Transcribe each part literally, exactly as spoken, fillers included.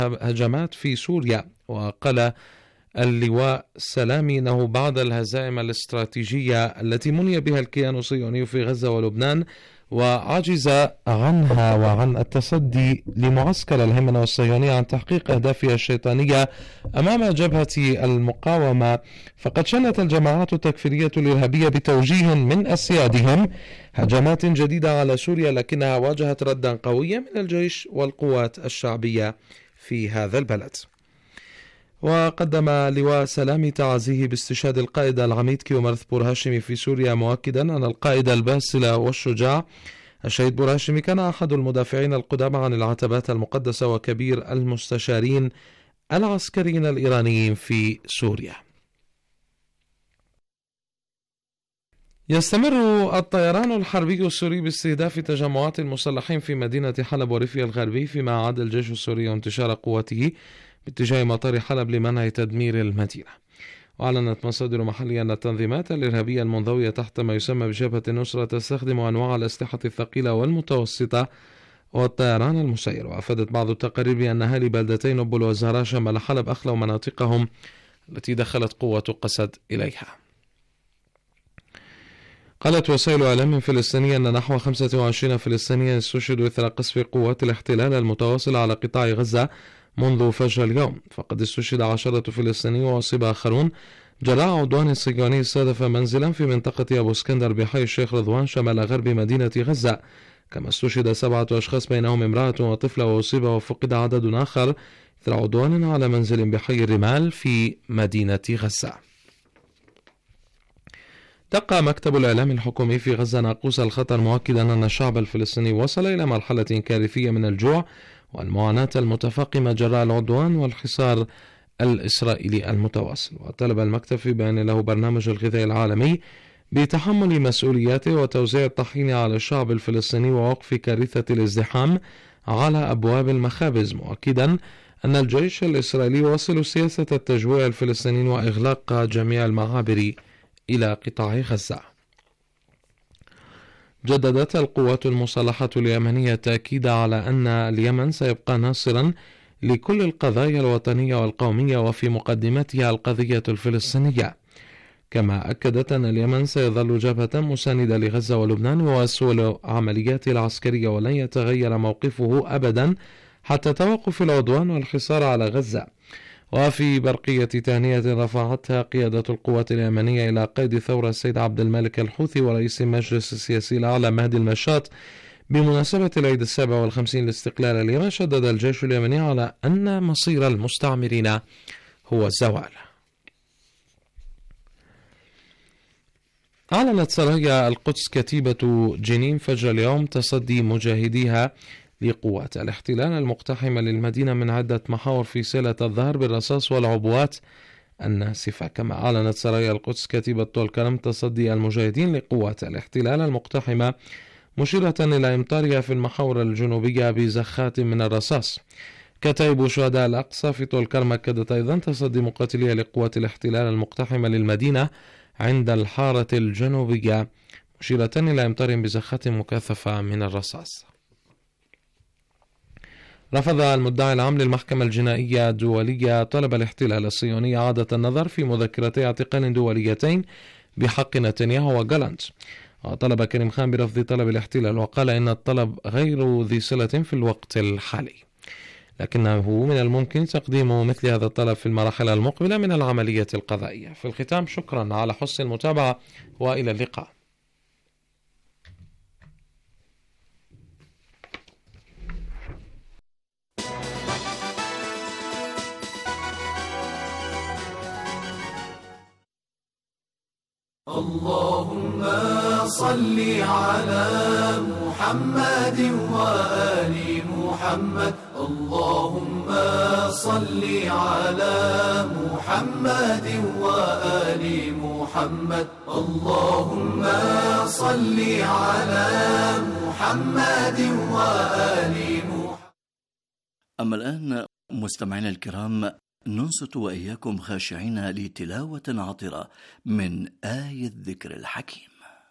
هجمات في سوريا. وقال اللواء سلامي أنه بعد الهزائم الاستراتيجية التي مني بها الكيان الصهيوني في غزة ولبنان وعجز عنها وعن التصدي لمعسكر الهيمنة الصهيونية عن تحقيق أهدافها الشيطانية أمام جبهة المقاومة، فقد شنت الجماعات التكفيرية الإرهابية بتوجيه من أسيادهم هجمات جديدة على سوريا، لكنها واجهت ردا قويا من الجيش والقوات الشعبية في هذا البلد. وقدم لواء سلامي تعازيه باستشهاد القائد العميد كيومرث بورهاشمي في سوريا، مؤكدا أن القائد الباسل والشجاع الشهيد بورهاشمي كان أحد المدافعين القدامى عن العتبات المقدسة وكبير المستشارين العسكريين الإيرانيين في سوريا. يستمر الطيران الحربي السوري باستهداف تجمعات المسلحين في مدينة حلب وريفها الغربي، فيما أعاد الجيش السوري انتشار قوته باتجاه مطار حلب لمنع تدمير المدينة. وأعلنت مصادر محلية أن التنظيمات الإرهابية المنضوية تحت ما يسمى بجبهة النصرة تستخدم أنواع الأسلحة الثقيلة والمتوسطة والطيران المسير. وأفادت بعض التقارير بأن أهالي بلدتين نبل وزهراء شمال حلب أخلوا مناطقهم التي دخلت قوة قسد إليها. قالت وسائل إعلام فلسطينية أن نحو خمسة وعشرين فلسطينيا استشهدوا إثر قصف قوات الاحتلال المتواصل على قطاع غزة منذ فجر اليوم، فقد استشهد عشرة فلسطينيين وأصيب آخرون جراء عدوان صهيوني استهدف منزلا في منطقة أبو اسكندر بحي الشيخ رضوان شمال غرب مدينة غزة، كما استشهد سبعة أشخاص بينهم امرأة وطفلة وأصيب وفقد عدد آخر إثر عدوان على منزل بحي الرمال في مدينة غزة. دق مكتب الإعلام الحكومي في غزة ناقوس الخطر، مؤكدا أن الشعب الفلسطيني وصل إلى مرحلة كارثية من الجوع والمعاناة المتفاقمة جراء العدوان والحصار الإسرائيلي المتواصل. وطلب المكتب في بيان له برنامج الغذاء العالمي بتحمل مسؤولياته وتوزيع الطحين على الشعب الفلسطيني ووقف كارثة الازدحام على أبواب المخابز، مؤكدا أن الجيش الإسرائيلي يواصل سياسة التجويع الفلسطيني وإغلاق جميع المعابر إلى قطاع غزة. جددت القوات المسلحة اليمنية التأكيد على أن اليمن سيبقى ناصرا لكل القضايا الوطنية والقومية وفي مقدمتها القضية الفلسطينية، كما أكدت أن اليمن سيظل جبهة مساندة لغزة ولبنان ويواصل عملياته العسكرية ولن يتغير موقفه أبدا حتى توقف العدوان والحصار على غزة. وفي برقية تهنئة رفعتها قيادة القوات اليمنية إلى قيد ثورة السيد عبد الملك الحوثي ورئيس المجلس السياسي الأعلى مهدي المشاط بمناسبة العيد السابع والخمسين لاستقلال اليمن، شدد الجيش اليمني على أن مصير المستعمرين هو الزوال. أعلنت سرايا القدس كتيبة جنين فجر اليوم تصدي مجاهديها لقوات الاحتلال المقتحمة للمدينة من عدة محاور في سيلة الظهر بالرصاص والعبوات الناسفة. كما أعلنت سرايا القدس كتيبة طول كرم تصدي المجاهدين لقوات الاحتلال المقتحمة، مشيرة إلى إمطارها في المحاور الجنوبية بزخات من الرصاص. كتائب شهداء الأقصى في طول كرم أكدت أيضا تصدي مقاتليها لقوات الاحتلال المقتحمة للمدينة عند الحارة الجنوبية، مشيرة إلى إمطارهم بزخات مكثفة من الرصاص. رفض المدعي العام للمحكمة الجنائية الدولية طلب الاحتلال الصهيوني إعادة النظر في مذكرتي اعتقال دوليتين بحق نتنياهو وجالانت. وطلب كريم خان برفض طلب الاحتلال وقال إن الطلب غير ذي صلة في الوقت الحالي، لكنه من الممكن تقديم مثل هذا الطلب في المراحل المقبلة من العملية القضائية. في الختام شكرا على حسن المتابعة وإلى اللقاء. اللهم صل على محمد وآل محمد، اللهم صل على محمد وآل محمد، اللهم صل على محمد وآل محمد. أما الآن مستمعينا الكرام، ننصت وإياكم خاشعين لتلاوة عطرة من آية الذكر الحكيم.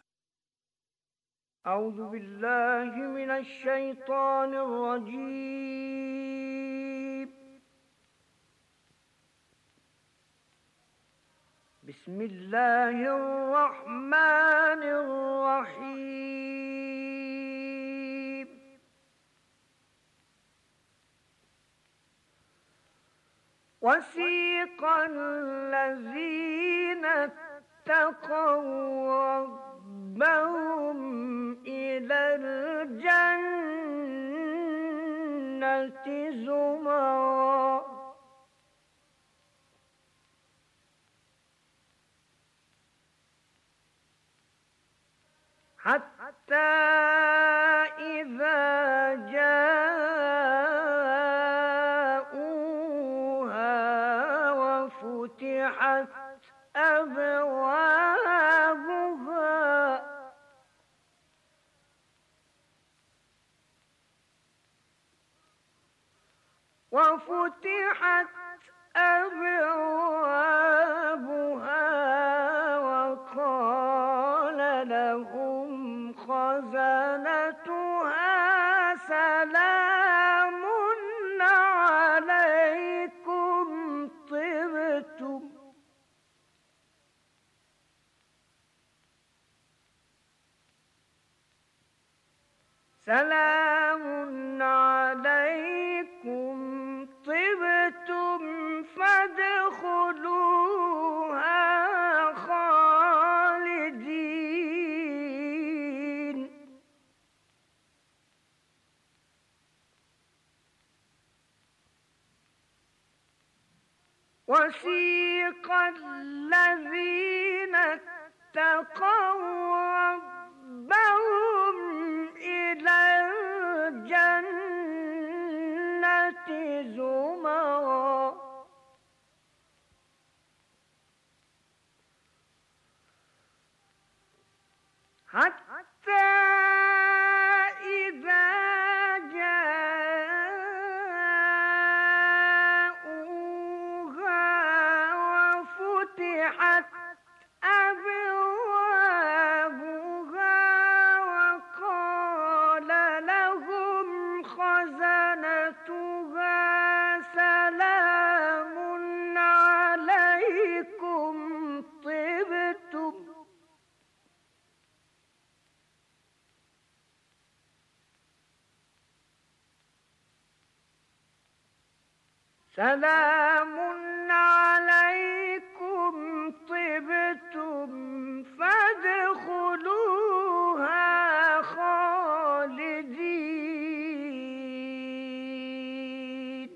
أعوذ بالله من الشيطان الرجيم. بسم الله الرحمن الرحيم. وسيق الذين اتقوا ربهم إلى الجنة زمرا حتى إذا جاءوها وفتحت أبوابها وفتحت أبوابها وقال لهم خزنتها سلام عليكم طبتم سلام عليكم طبتم فادخلوها خالدين. وسيق الذين اتقوا ربهم إلى الجنة زمرا حتى إذا جاءوها وفتحت أبوابها وقال لهم خزنتها سلام عليكم طبتم سلام عليكم طبتم فادخلوها خالدين.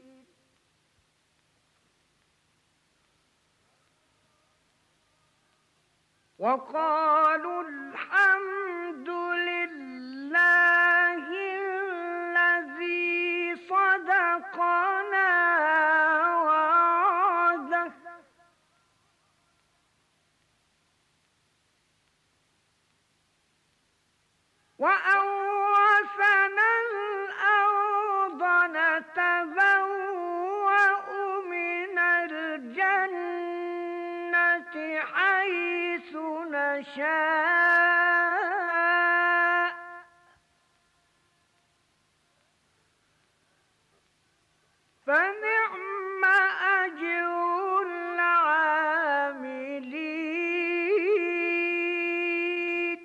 وقالوا الحمد لله الذي صدقنا وعده وأورثنا الأرض نتبوأ من الجنة حيث نشاء فنعم أجر العاملين.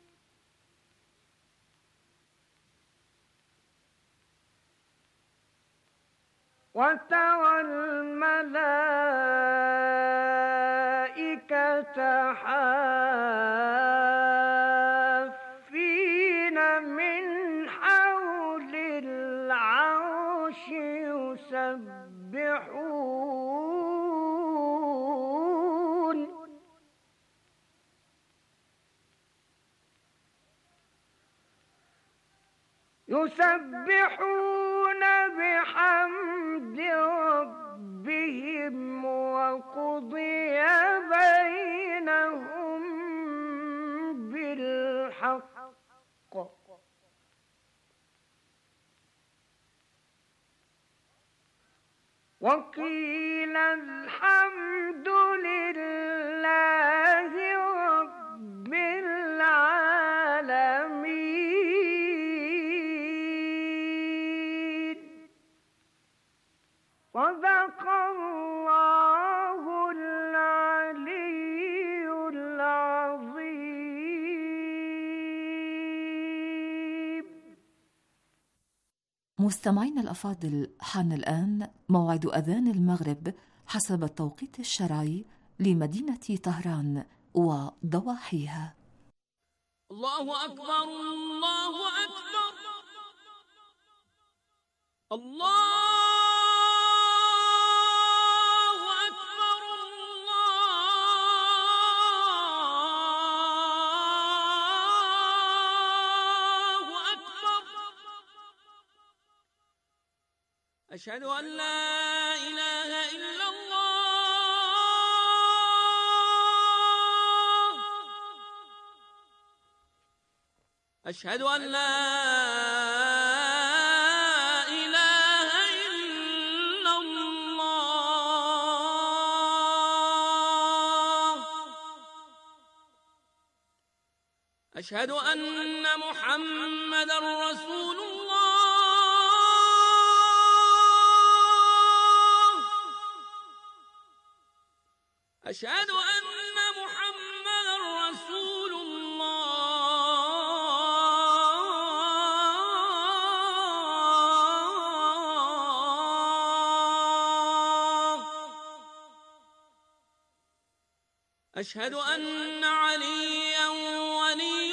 وترى الملائكة حافين من حول العرش يسبحون يسبحون بحمد ربهم وقضي بينهم بالحق وقيل الحمد لله رب العالمين. صدق الله العلي مستمعين الأفاضل، حان الآن موعد أذان المغرب حسب التوقيت الشرعي لمدينة طهران وضواحيها. الله أكبر، الله أكبر، الله أكبر، الله أكبر. أشهد أن لا إله إلا الله، أشهد أن لا إله إلا الله، أشهد أن محمدا رسول الله، أشهد أن محمدا رسول الله، أشهد أن عليا ولي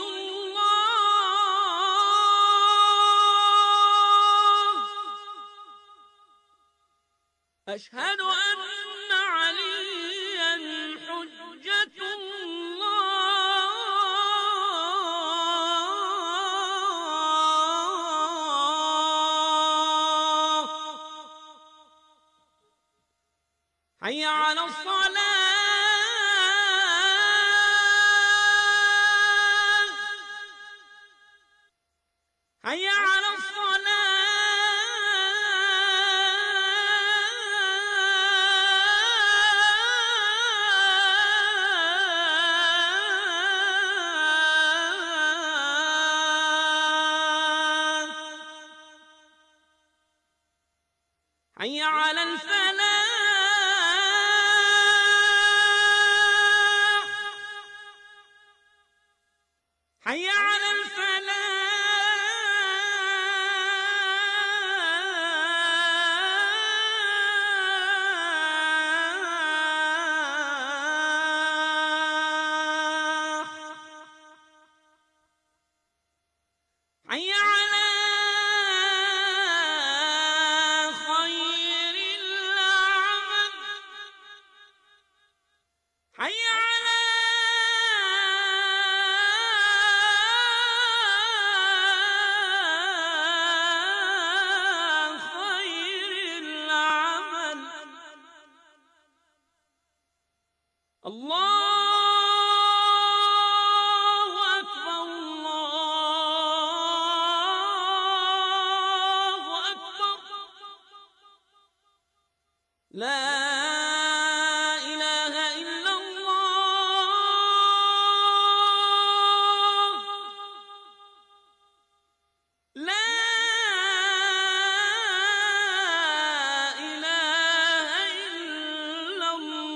الله، أشهد أن عليا حجة الله. حي على الصلاة، حي على الصلاة، حي على الفلاح، حي على الفلاح، حي على خير العمل، حي على خير العمل. الله أكبر، الله أكبر، لا إله إلا الله، لا إله إلا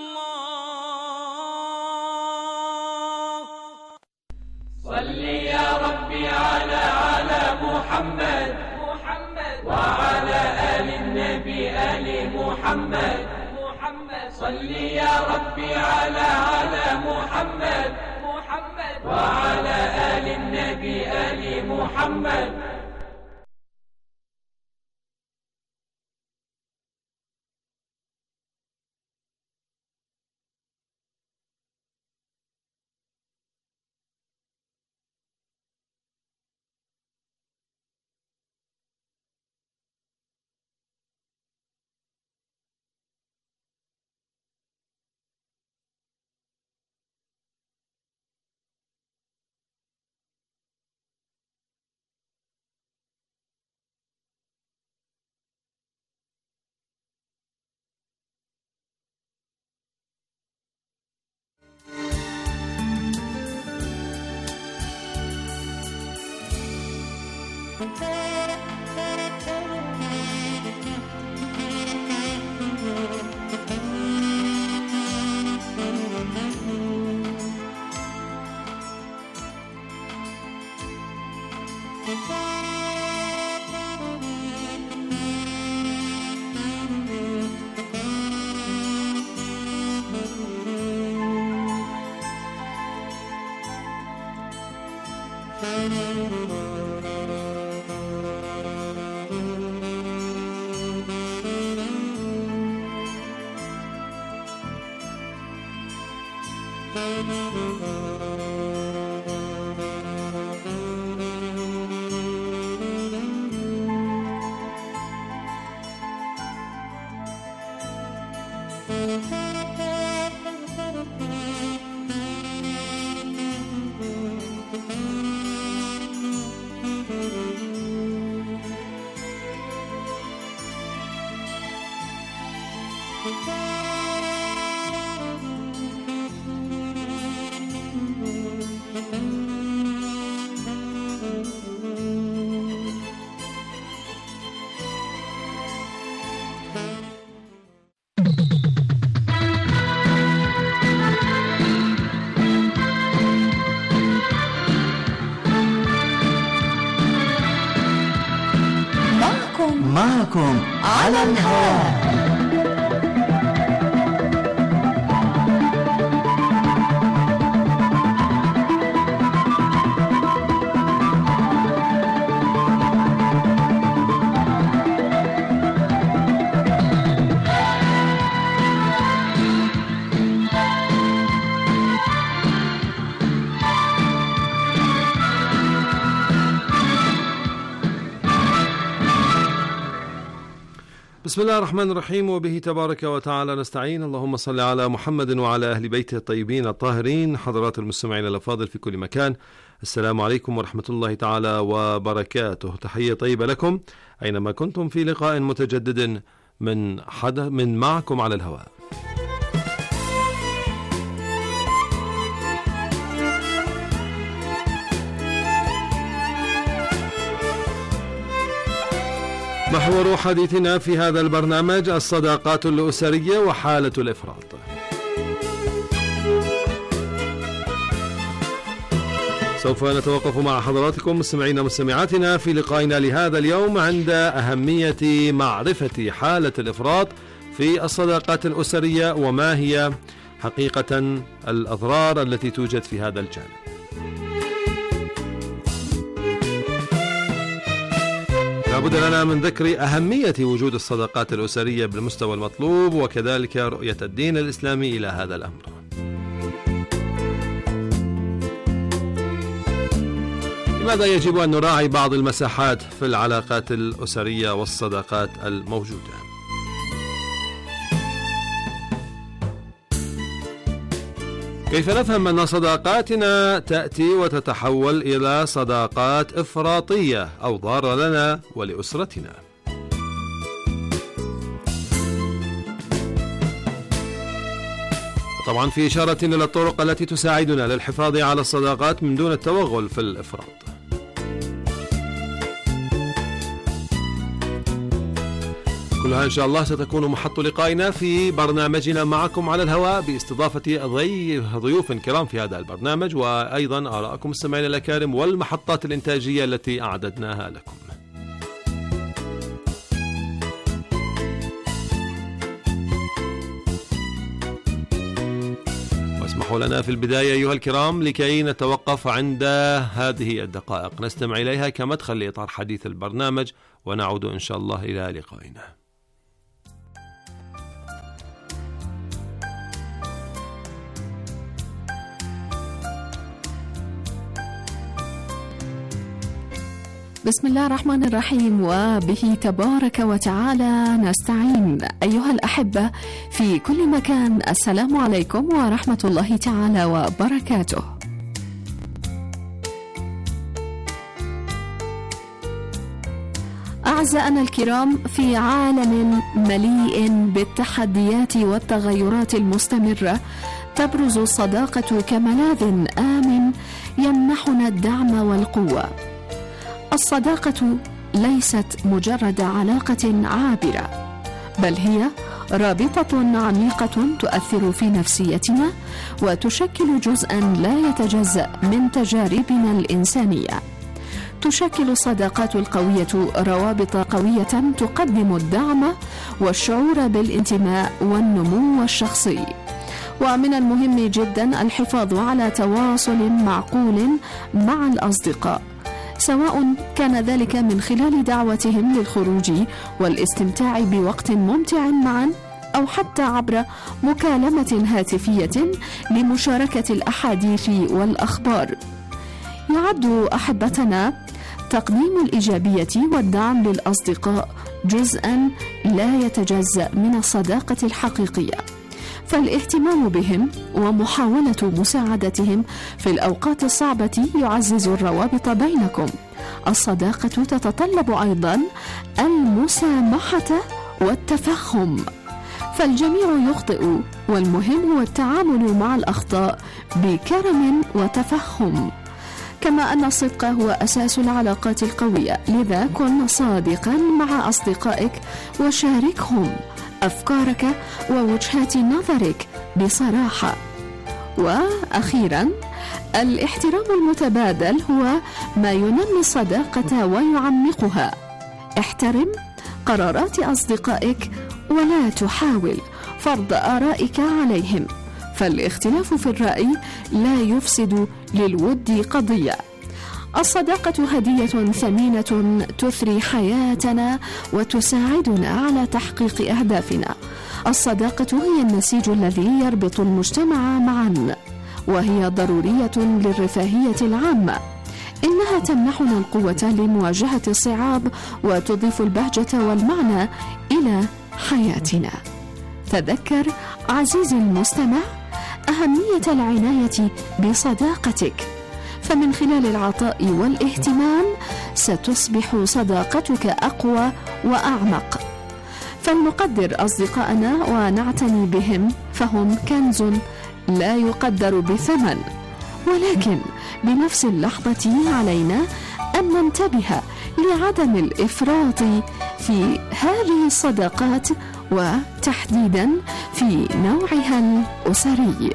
الله. صل يا ربي على على محمد وعلى آل النبي آل محمد. صل يا ربي على على محمد وعلى آل النبي آل محمد. معكم على الهواء. بسم الله الرحمن الرحيم، وبه تبارك وتعالى نستعين. اللهم صل على محمد وعلى أهل بيته الطيبين الطاهرين. حضرات المستمعين الأفاضل في كل مكان، السلام عليكم ورحمة الله تعالى وبركاته. تحية طيبة لكم أينما كنتم في لقاء متجدد من حد من معكم على الهواء. محور حديثنا في هذا البرنامج الصداقات الأسرية وحالة الإفراط. سوف نتوقف مع حضراتكم مستمعينا ومستمعاتنا في لقائنا لهذا اليوم عند أهمية معرفة حالة الإفراط في الصداقات الأسرية، وما هي حقيقة الأضرار التي توجد في هذا الجانب. لابد لنا من ذكر أهمية وجود الصداقات الأسرية بالمستوى المطلوب، وكذلك رؤية الدين الإسلامي إلى هذا الأمر. لماذا يجب أن نراعي بعض المساحات في العلاقات الأسرية والصداقات الموجودة؟ كيف نفهم أن صداقاتنا تأتي وتتحول إلى صداقات إفراطية أو ضارة لنا ولأسرتنا؟ طبعا في إشارة إلى الطرق التي تساعدنا للحفاظ على الصداقات من دون التوغل في الإفراط. كلها إن شاء الله ستكون محط لقائنا في برنامجنا معكم على الهواء، باستضافة ضيوف كرام في هذا البرنامج، وأيضا آراءكم السمعين الأكارم والمحطات الإنتاجية التي أعددناها لكم. واسمحوا لنا في البداية أيها الكرام لكي نتوقف عند هذه الدقائق نستمع إليها كمدخل لإطار حديث البرنامج، ونعود إن شاء الله إلى لقائنا. بسم الله الرحمن الرحيم، وبه تبارك وتعالى نستعين. أيها الأحبة في كل مكان، السلام عليكم ورحمة الله تعالى وبركاته. أعزائنا الكرام، في عالم مليء بالتحديات والتغيرات المستمرة، تبرز الصداقة كملاذ آمن يمنحنا الدعم والقوة. الصداقة ليست مجرد علاقة عابرة، بل هي رابطة عميقة تؤثر في نفسيتنا وتشكل جزءا لا يتجزأ من تجاربنا الإنسانية. تشكل الصداقات القوية روابط قوية تقدم الدعم والشعور بالانتماء والنمو الشخصي. ومن المهم جدا الحفاظ على تواصل معقول مع الأصدقاء، سواء كان ذلك من خلال دعوتهم للخروج والاستمتاع بوقت ممتع معا، أو حتى عبر مكالمة هاتفية لمشاركة الأحاديث والأخبار. يعد أحبتنا تقديم الإيجابية والدعم للأصدقاء جزءاً لا يتجزأ من الصداقة الحقيقية، فالاهتمام بهم ومحاولة مساعدتهم في الأوقات الصعبة يعزز الروابط بينكم. الصداقة تتطلب أيضاً المسامحة والتفهم، فالجميع يخطئ، والمهم هو التعامل مع الأخطاء بكرم وتفهم. كما أن الصدق هو أساس العلاقات القوية، لذا كن صادقا مع أصدقائك وشاركهم أفكارك ووجهات نظرك بصراحة. وأخيرا، الاحترام المتبادل هو ما ينمي الصداقة ويعمقها. احترم قرارات أصدقائك ولا تحاول فرض آرائك عليهم، فالاختلاف في الرأي لا يفسد للود قضية. الصداقة هدية ثمينة تثري حياتنا وتساعدنا على تحقيق أهدافنا. الصداقة هي النسيج الذي يربط المجتمع معا، وهي ضرورية للرفاهية العامة. إنها تمنحنا القوة لمواجهة الصعاب وتضيف البهجة والمعنى إلى حياتنا. تذكر عزيزي المستمع أهمية العناية بصداقتك، فمن خلال العطاء والاهتمام ستصبح صداقتك أقوى وأعمق. فلنقدر أصدقائنا ونعتني بهم، فهم كنز لا يقدر بثمن، ولكن بنفس اللحظة علينا أن ننتبه لعدم الإفراط في هذه الصداقات، وتحديدا في نوعها الأسري.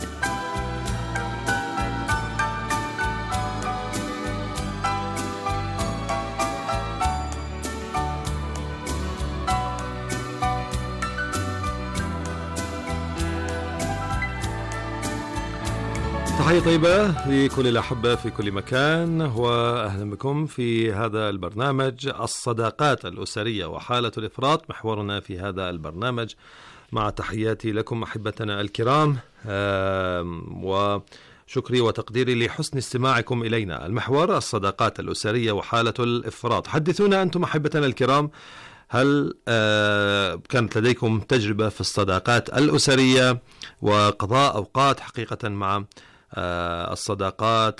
تحية طيبة لكل الأحبة في كل مكان، وأهلا بكم في هذا البرنامج الصداقات الأسرية وحالة الإفراط. محورنا في هذا البرنامج، مع تحياتي لكم أحبتنا الكرام وشكري وتقديري لحسن استماعكم إلينا. المحور الصداقات الأسرية وحالة الإفراط. حدثونا أنتم أحبتنا الكرام، هل كانت لديكم تجربة في الصداقات الأسرية وقضاء أوقات حقيقة مع الصداقات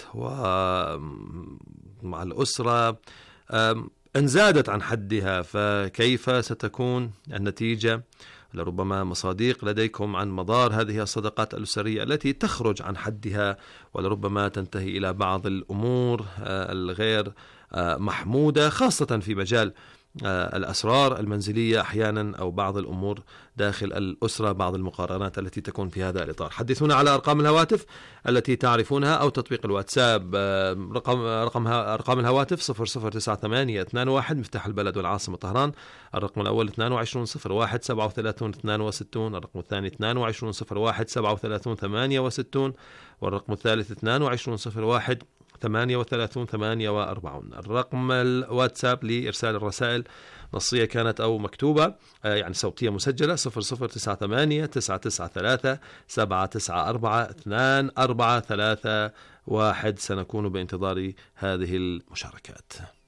ومع الأسرة إن زادت عن حدها، فكيف ستكون النتيجة؟ لربما مصادق لديكم عن مدار هذه الصداقات الأسرية التي تخرج عن حدها، ولربما تنتهي إلى بعض الأمور الغير محمودة، خاصة في مجال الأسرار المنزلية أحيانا، أو بعض الأمور داخل الأسرة، بعض المقارنات التي تكون في هذا الإطار. حدثونا على أرقام الهواتف التي تعرفونها، أو تطبيق الواتساب. رقم رقمها أرقام الهواتف صفر صفر تسعة ثمانية اثنان واحد مفتاح البلد والعاصمة طهران. الرقم الأول اثنان وعشرون صفر واحد سبعة وثلاثون اثنان وستون. الرقم الثاني اثنان وعشرون صفر واحد سبعة وثلاثون ثمانية وستون. والرقم الثالث اثنان وعشرون صفر واحد ثمانية وثلاثون ثمانية وأربعون. الرقم الواتساب لإرسال الرسائل نصية كانت أو مكتوبة، يعني صوتية مسجلة، صفر صفر تسعة ثمانية تسعة تسعة ثلاثة سبعة تسعة أربعة اثنان أربعة ثلاثة واحد. سنكون بانتظار هذه المشاركات.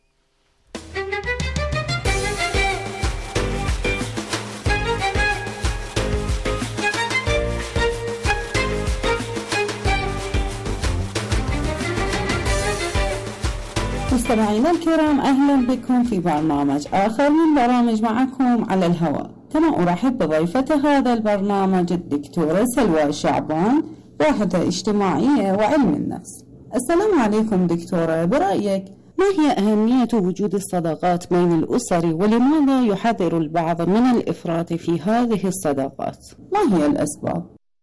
مستمعينا الكرام، أهلا بكم في برنامج آخر من برامج معكم على الهواء. كما أرحب بضيفة هذا البرنامج الدكتورة سلوى شعبان، باحثة اجتماعية وعلم النفس. السلام عليكم دكتورة، برأيك ما هي أهمية وجود الصداقات بين الأسر، ولماذا يحذر البعض من الإفراط في هذه الصداقات؟ ما هي الأسباب؟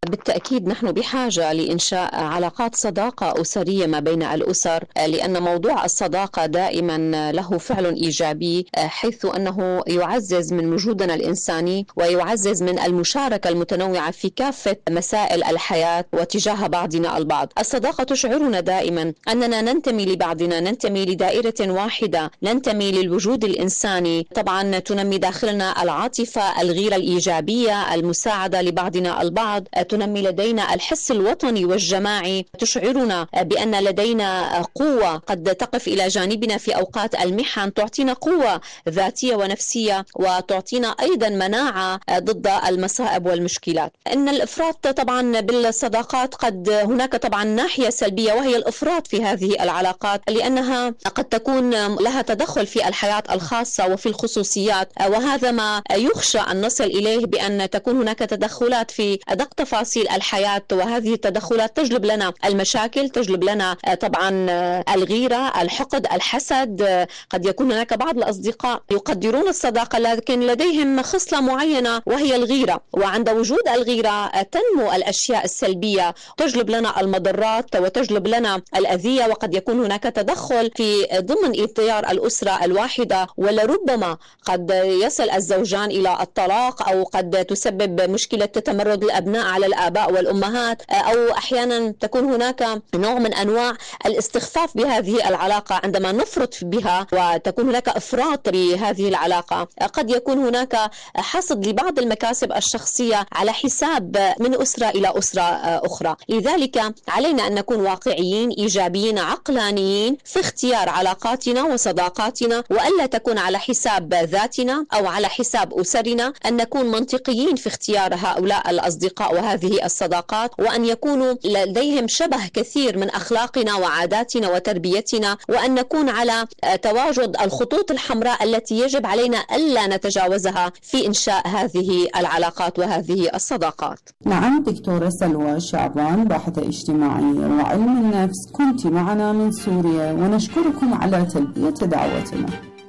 بالتأكيد نحن بحاجة لإنشاء علاقات صداقة أسرية ما بين الأسر، لأن موضوع الصداقة دائما له فعل إيجابي، حيث أنه يعزز من وجودنا الإنساني ويعزز من المشاركة المتنوعة في كافة مسائل الحياة وتجاه بعضنا البعض. الصداقة تشعرنا دائما أننا ننتمي لبعضنا، ننتمي لدائرة واحدة، ننتمي للوجود الإنساني. طبعا تنمي داخلنا العاطفة، الغيرة الإيجابية، المساعدة لبعضنا البعض، تنمي لدينا الحس الوطني والجماعي، تشعرنا بأن لدينا قوة قد تقف إلى جانبنا في أوقات المحن، تعطينا قوة ذاتية ونفسية، وتعطينا أيضا مناعة ضد المصائب والمشكلات. إن الإفراط طبعا بالصداقات قد هناك طبعا ناحية سلبية، وهي الإفراط في هذه العلاقات، لأنها قد تكون لها تدخل في الحياة الخاصة وفي الخصوصيات، وهذا ما يخشى أن نصل إليه، بأن تكون هناك تدخلات في أدق تفاصيل الحياة، وهذه التدخلات تجلب لنا المشاكل، تجلب لنا طبعا الغيرة، الحقد، الحسد. قد يكون هناك بعض الأصدقاء يقدرون الصداقة لكن لديهم خصلة معينة وهي الغيرة، وعند وجود الغيرة تنمو الأشياء السلبية، تجلب لنا المضرات وتجلب لنا الأذية، وقد يكون هناك تدخل في ضمن إطار الأسرة الواحدة، ولربما قد يصل الزوجان إلى الطلاق، أو قد تسبب مشكلة تمرد الأبناء على الآباء والأمهات، أو أحيانا تكون هناك نوع من أنواع الاستخفاف بهذه العلاقة عندما نفرط بها وتكون هناك إفراط بهذه العلاقة. قد يكون هناك حصد لبعض المكاسب الشخصية على حساب من أسرة إلى أسرة أخرى. لذلك علينا أن نكون واقعيين، إيجابيين، عقلانيين في اختيار علاقاتنا وصداقاتنا، وألا تكون على حساب ذاتنا أو على حساب أسرنا، أن نكون منطقيين في اختيار هؤلاء الأصدقاء وهذه الصداقات، وأن يكونوا لديهم شبه كثير من أخلاقنا وعاداتنا وتربيتنا، وأن نكون على تواجد الخطوط الحمراء التي يجب علينا ألا نتجاوزها في إنشاء هذه العلاقات وهذه الصداقات. نعم دكتورة سلوى شعبان، باحثة اجتماعية وعلم النفس، كنت معنا من سوريا، ونشكركم على تلبية دعوتنا.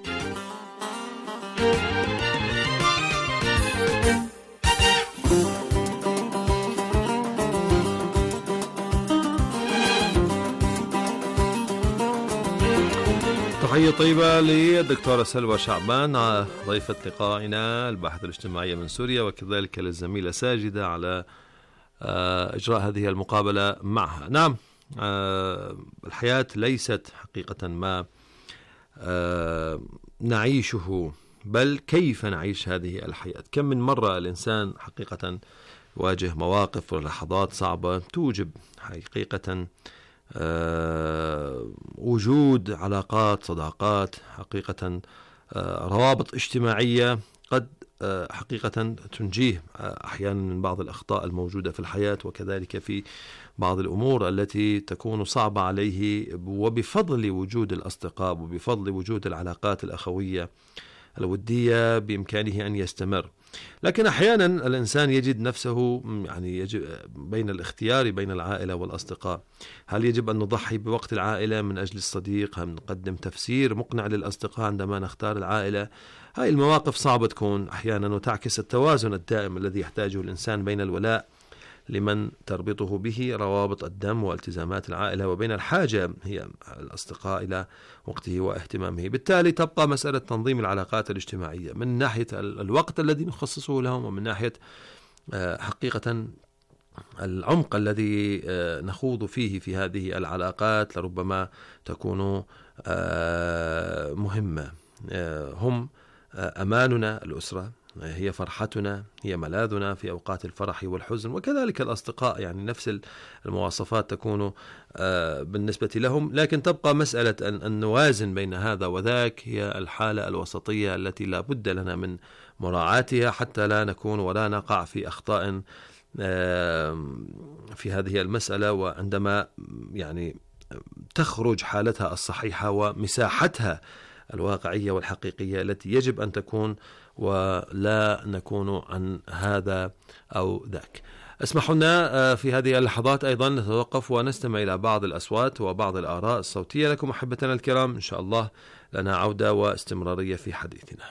تحية طيبة للدكتورة سلوى شعبان ضيفة لقائنا، الباحثة الاجتماعية من سوريا، وكذلك للزميلة ساجدة على إجراء هذه المقابلة معها. نعم، الحياة ليست حقيقة ما نعيشه، بل كيف نعيش هذه الحياة. كم من مرة الإنسان حقيقة يواجه مواقف ولحظات صعبة توجب حقيقة أه وجود علاقات، صداقات، حقيقة أه روابط اجتماعية قد أه حقيقة تنجيه أحيانا من بعض الأخطاء الموجودة في الحياة، وكذلك في بعض الأمور التي تكون صعبة عليه، وبفضل وجود الأصدقاء وبفضل وجود العلاقات الأخوية الودية بإمكانه أن يستمر. لكن أحيانا الإنسان يجد نفسه يعني يجب بين الاختيار بين العائلة والأصدقاء. هل يجب أن نضحي بوقت العائلة من أجل الصديق؟ هل نقدم تفسير مقنع للأصدقاء عندما نختار العائلة؟ هاي المواقف صعبة تكون أحيانا، وتعكس التوازن الدائم الذي يحتاجه الإنسان بين الولاء لمن تربطه به روابط الدم والتزامات العائلة، وبين الحاجة هي الأصدقاء إلى وقته واهتمامه. بالتالي تبقى مسألة تنظيم العلاقات الاجتماعية من ناحية الوقت الذي نخصصه لهم، ومن ناحية حقيقة العمق الذي نخوض فيه في هذه العلاقات، لربما تكون مهمة. هم أماننا، الأسرة هي فرحتنا، هي ملاذنا في أوقات الفرح والحزن، وكذلك الأصدقاء يعني نفس المواصفات تكون بالنسبة لهم. لكن تبقى مسألة أن نوازن بين هذا وذاك، هي الحالة الوسطية التي لا بد لنا من مراعاتها حتى لا نكون ولا نقع في أخطاء في هذه المسألة، وعندما يعني تخرج حالتها الصحيحة ومساحتها الواقعية والحقيقية التي يجب أن تكون، ولا نكون عن هذا أو ذاك. اسمحوا لنا في هذه اللحظات أيضا نتوقف ونستمع إلى بعض الأصوات وبعض الآراء الصوتية. لكم أحبتنا الكرام، إن شاء الله لنا عودة واستمرارية في حديثنا.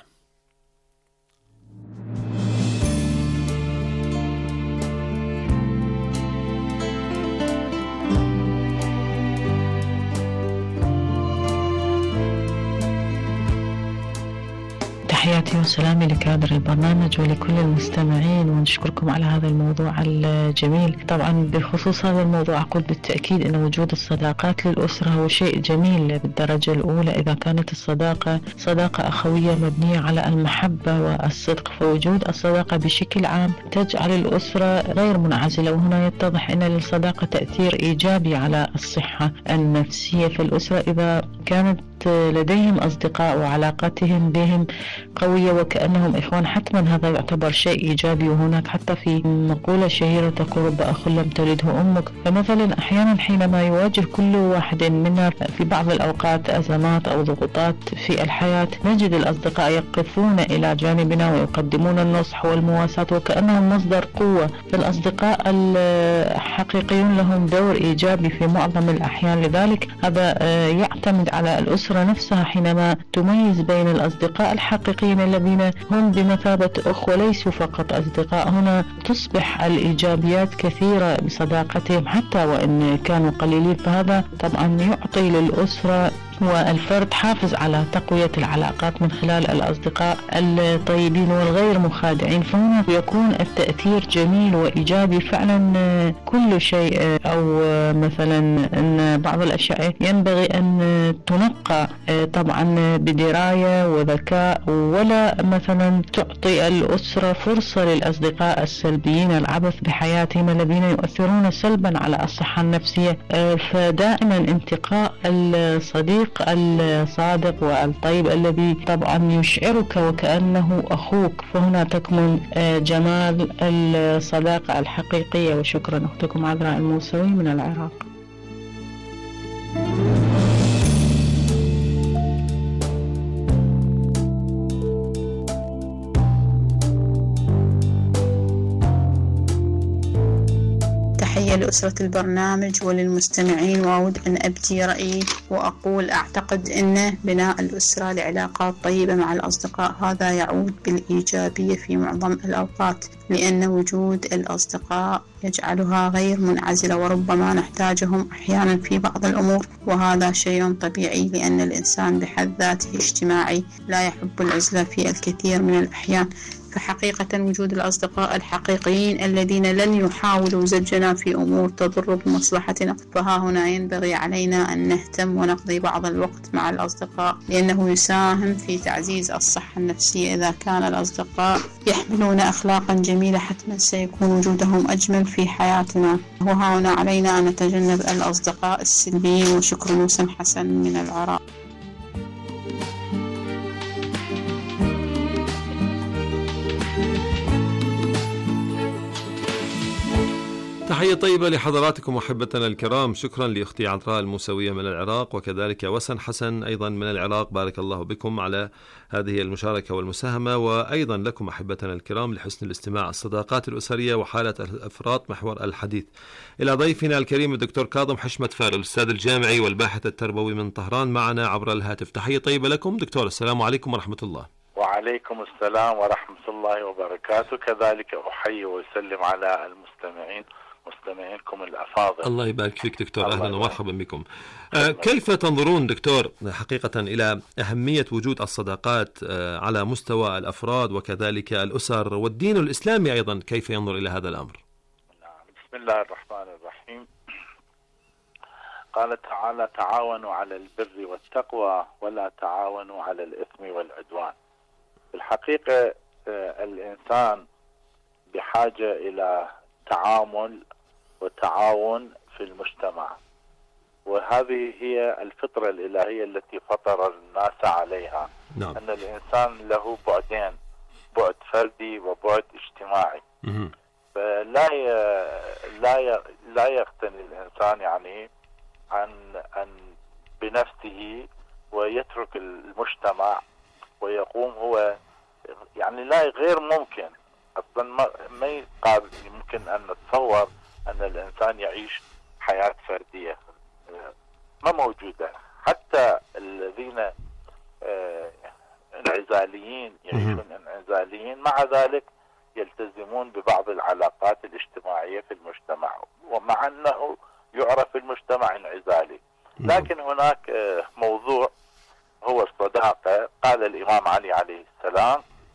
تحياتي وسلامي لكادر البرنامج ولكل المستمعين، ونشكركم على هذا الموضوع الجميل. طبعا بخصوص هذا الموضوع أقول بالتأكيد أن وجود الصداقات للأسرة هو شيء جميل بالدرجة الأولى إذا كانت الصداقة صداقة أخوية مبنية على المحبة والصدق، فوجود الصداقة بشكل عام تجعل الأسرة غير منعزلة، وهنا يتضح أن للصداقة تأثير إيجابي على الصحة النفسية في الأسرة إذا كانت لديهم أصدقاء وعلاقاتهم بهم قوية وكأنهم إخوان. حتما هذا يعتبر شيء إيجابي. وهناك حتى في مقولة شهيرة تقول رب أخ لم تلده أمك. فمثلا أحيانا حينما يواجه كل واحد منا في بعض الأوقات أزمات أو ضغوطات في الحياة، نجد الأصدقاء يقفون إلى جانبنا ويقدمون النصح والمواساة وكأنهم مصدر قوة. فالأصدقاء الحقيقيون لهم دور إيجابي في معظم الأحيان، لذلك هذا يعتمد على الأسرة نفسها حينما تميز بين الأصدقاء الحقيقيين الذين هم بمثابة أخوة ليسوا فقط أصدقاء. هنا تصبح الإيجابيات كثيرة بصداقتهم حتى وإن كانوا قليلين، فهذا طبعا يعطي للأسرة والفرد حافز على تقوية العلاقات من خلال الأصدقاء الطيبين والغير مخادعين. فهنا يكون التأثير جميل وإيجابي فعلا. كل شيء أو مثلا أن بعض الأشياء ينبغي أن تنقى طبعا بدراية وذكاء، ولا مثلا تعطي الأسرة فرصة للأصدقاء السلبيين العبث بحياتهم الذين يؤثرون سلبا على الصحة النفسية. فدائما انتقاء الصديق الصادق والطيب الذي طبعا يشعرك وكأنه أخوك، فهنا تكمن جمال الصداقة الحقيقية. وشكرا. أختكم عذراء الموسوي من العراق. تحية لأسرة البرنامج وللمستمعين، وأود أن أبدي رأيي وأقول أعتقد أن بناء الأسرة لعلاقات طيبة مع الأصدقاء هذا يعود بالإيجابية في معظم الأوقات، لأن وجود الأصدقاء يجعلها غير منعزلة وربما نحتاجهم أحيانا في بعض الأمور، وهذا شيء طبيعي لأن الإنسان بحد ذاته اجتماعي لا يحب العزلة في الكثير من الأحيان. فحقيقة وجود الأصدقاء الحقيقيين الذين لن يحاولوا زجنا في أمور تضر بمصلحتنا، فها هنا ينبغي علينا أن نهتم ونقضي بعض الوقت مع الأصدقاء، لأنه يساهم في تعزيز الصحة النفسية. إذا كان الأصدقاء يحملون أخلاقا جميلة حتما سيكون وجودهم أجمل في حياتنا. وها هنا علينا أن نتجنب الأصدقاء السلبيين. وشكرا. وسم حسن من العراق. تحية طيبة لحضراتكم أحبتنا الكرام. شكرا لأختي عذراء الموسوية من العراق، وكذلك وسن حسن أيضا من العراق. بارك الله بكم على هذه المشاركة والمساهمة، وأيضا لكم أحبتنا الكرام لحسن الاستماع. الصداقات الأسرية وحالة الأفراد محور الحديث. إلى ضيفنا الكريم الدكتور كاظم حشمة فارل، الأستاذ الجامعي والباحث التربوي من طهران، معنا عبر الهاتف. تحية طيبة لكم دكتور. السلام عليكم ورحمة الله. وعليكم السلام ورحمة الله وبركاته. كذلك أحيي وأسلم على المستمعين مستمعينكم الأفاضل. الله يبارك فيك دكتور. أهلا ومرحبا بكم. آه كيف تنظرون دكتور حقيقة إلى أهمية وجود الصداقات آه على مستوى الأفراد وكذلك الأسر، والدين الإسلامي أيضا كيف ينظر إلى هذا الأمر؟ نعم. بسم الله الرحمن الرحيم. قال تعالى: تعاونوا على البر والتقوى ولا تعاونوا على الإثم والعدوان. في الحقيقة آه الإنسان بحاجة إلى تعامل وتعاون في المجتمع، وهذه هي الفطرة الإلهية التي فطر الناس عليها. نعم. أن الإنسان له بعدين، بعد فردي وبعد اجتماعي. مم. فلا ي... لا ي... لا يغتني الإنسان يعني عن عن بنفسه ويترك المجتمع ويقوم هو، يعني لا غير ممكن أصلا. ما ما يمكن أن نتصور أن الإنسان يعيش حياة فردية، ما موجودة. حتى الذين انعزاليين يعيشون انعزاليين، مع ذلك يلتزمون ببعض العلاقات الاجتماعية في المجتمع، ومع أنه يعرف المجتمع انعزالي. لكن هناك موضوع هو الصداقة. قال الإمام علي عليه السلام: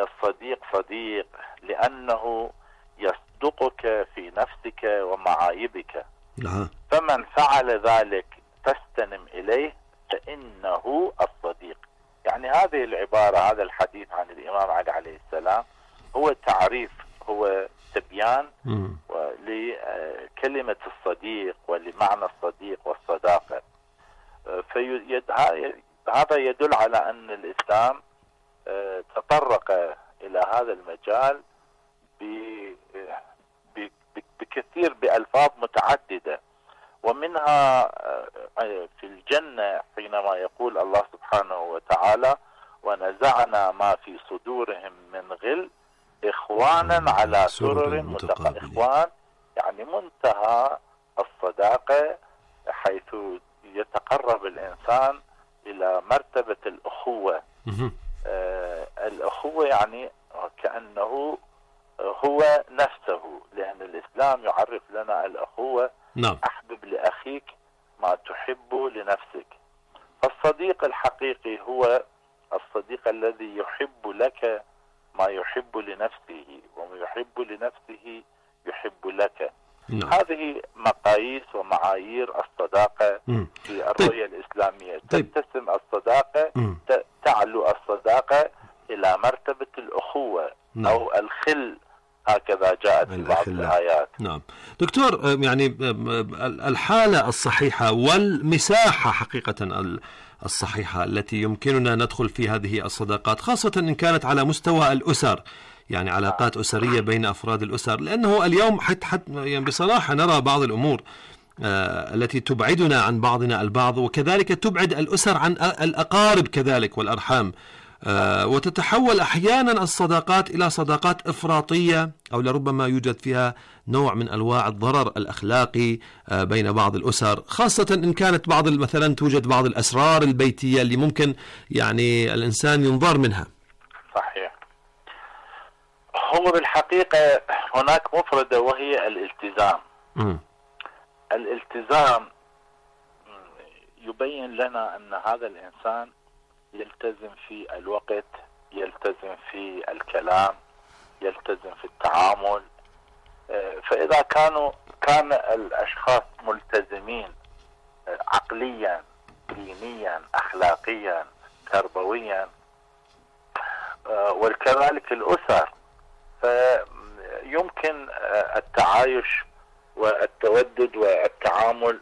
الصديق صديق لأنه يصدقك في نفسك ومعايبك. نعم. فمن فعل ذلك فاستنم إليه فإنه الصديق. يعني هذه العبارة، هذا الحديث عن الإمام علي عليه السلام هو تعريف، هو تبيان لكلمة الصديق ولمعنى الصديق والصداقة. فهذا يدل على أن الإسلام تطرق إلى هذا المجال بكثير بألفاظ متعددة، ومنها في الجنة حينما يقول الله سبحانه وتعالى ونزعنا ما في صدورهم من غل إخوانا على سرر متقابلين. إخوان يعني منتهى الصداقة، حيث يتقرب الإنسان إلى مرتبة الأخوة. آه الأخوة يعني كأنه هو نفسه، لأن الإسلام يعرف لنا الأخوة. نعم. أحبب لأخيك ما تحب لنفسك. فالصديق الحقيقي هو الصديق الذي يحب لك ما يحب لنفسه، وما يحب لنفسه يحب لك. نعم. هذه مقاييس ومعايير الصداقة م. في الرؤية م. الإسلامية. طيب. تتسم الصداقة م. تعلو الصداقة إلى مرتبة الأخوة. نعم. أو الخل، هكذا جاءت في بعض الآيات. نعم دكتور، يعني الحالة الصحيحة والمساحة حقيقة الصحيحة التي يمكننا ندخل في هذه الصداقات، خاصة إن كانت على مستوى الأسر، يعني علاقات أسرية بين أفراد الأسر، لأنه اليوم حتى حت يعني بصراحة نرى بعض الأمور آه التي تبعدنا عن بعضنا البعض، وكذلك تبعد الأسر عن الأقارب كذلك والأرحام، آه وتتحول أحيانا الصداقات إلى صداقات إفراطية، أو لربما يوجد فيها نوع من أنواع الضرر الأخلاقي آه بين بعض الأسر، خاصة إن كانت بعض مثلا توجد بعض الأسرار البيتية اللي ممكن يعني الإنسان ينظر منها. صحيح. هو بالحقيقة هناك مفردة وهي الالتزام. م. الالتزام يبين لنا أن هذا الإنسان يلتزم في الوقت، يلتزم في الكلام، يلتزم في التعامل. فإذا كانوا كان الأشخاص ملتزمين عقليا، دينيا، أخلاقيا، تربويا، وكذلك الأسر، فيمكن التعايش والتودد والتعامل،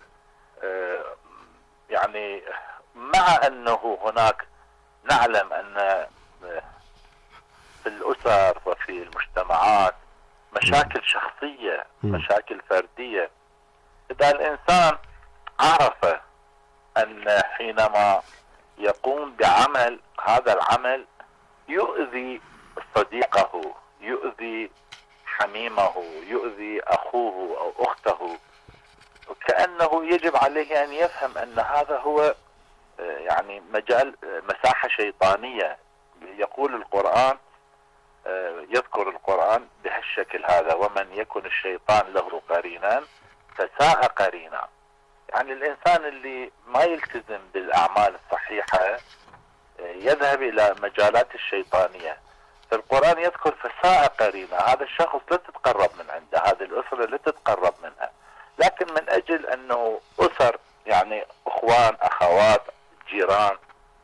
يعني مع أنه هناك نعلم أن في الأسر وفي المجتمعات مشاكل شخصية، مشاكل فردية. إذا الإنسان عرف أن حينما يقوم بعمل، هذا العمل يؤذي صديقه، يؤذي حميمه، يؤذي أخوه أو أخته، كأنه يجب عليه أن يفهم أن هذا هو يعني مجال مساحة شيطانية. يقول القرآن، يذكر القرآن بهالشكل هذا: ومن يكن الشيطان له قرينا فساء قرينا. يعني الإنسان اللي ما يلتزم بالأعمال الصحيحة يذهب إلى مجالات الشيطانية. فالقرآن يذكر فساء قرينا، هذا الشخص لا تتقرب من عنده، هذه الأسرة لا تتقرب منها. لكن من أجل أنه أسر، يعني أخوان، أخوات، جيران،